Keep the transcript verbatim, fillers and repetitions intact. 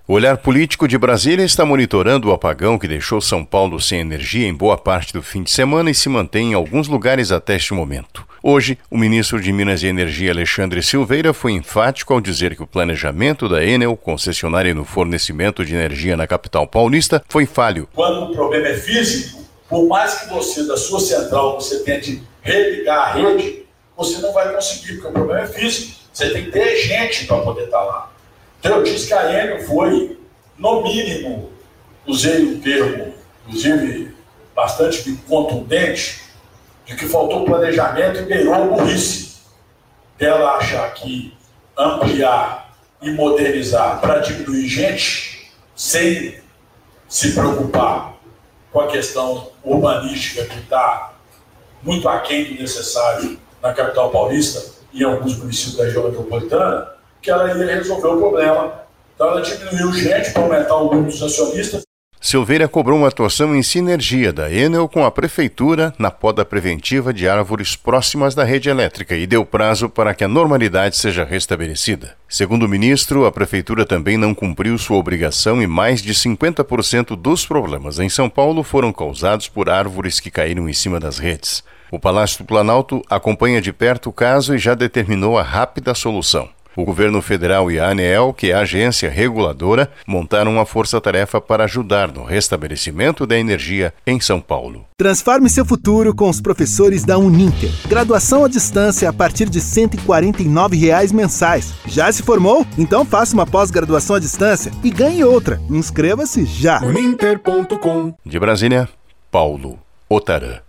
O Olhar Político de Brasília está monitorando o apagão que deixou São Paulo sem energia em boa parte do fim de semana e se mantém em alguns lugares até este momento. Hoje, o ministro de Minas e Energia, Alexandre Silveira, foi enfático ao dizer que o planejamento da Enel, concessionária no fornecimento de energia na capital paulista, foi falho. Quando o problema é físico, por mais que você, da sua central, você tente religar a rede, você não vai conseguir, porque o problema é físico. Você tem que ter gente para poder estar lá. Então eu disse que a Enel foi, no mínimo, usei um termo, inclusive, bastante contundente, de que faltou planejamento e beirou a burrice dela achar que ampliar e modernizar para diminuir gente, sem se preocupar com a questão urbanística que está muito aquém do necessário na capital paulista e em alguns municípios da região metropolitana, que ela ia resolver o problema. Então ela diminuiu gente para aumentar o número dos acionistas. Silveira cobrou uma atuação em sinergia da Enel com a Prefeitura na poda preventiva de árvores próximas da rede elétrica e deu prazo para que a normalidade seja restabelecida. Segundo o ministro, a Prefeitura também não cumpriu sua obrigação e mais de cinquenta por cento dos problemas em São Paulo foram causados por árvores que caíram em cima das redes. O Palácio do Planalto acompanha de perto o caso e já determinou a rápida solução. O governo federal e a ANEEL, que é a agência reguladora, montaram uma força-tarefa para ajudar no restabelecimento da energia em São Paulo. Transforme seu futuro com os professores da Uninter. Graduação à distância a partir de cento e quarenta e nove reais mensais. Já se formou? Então faça uma pós-graduação à distância e ganhe outra. Inscreva-se já. uninter ponto com. De Brasília, Paulo Otarã.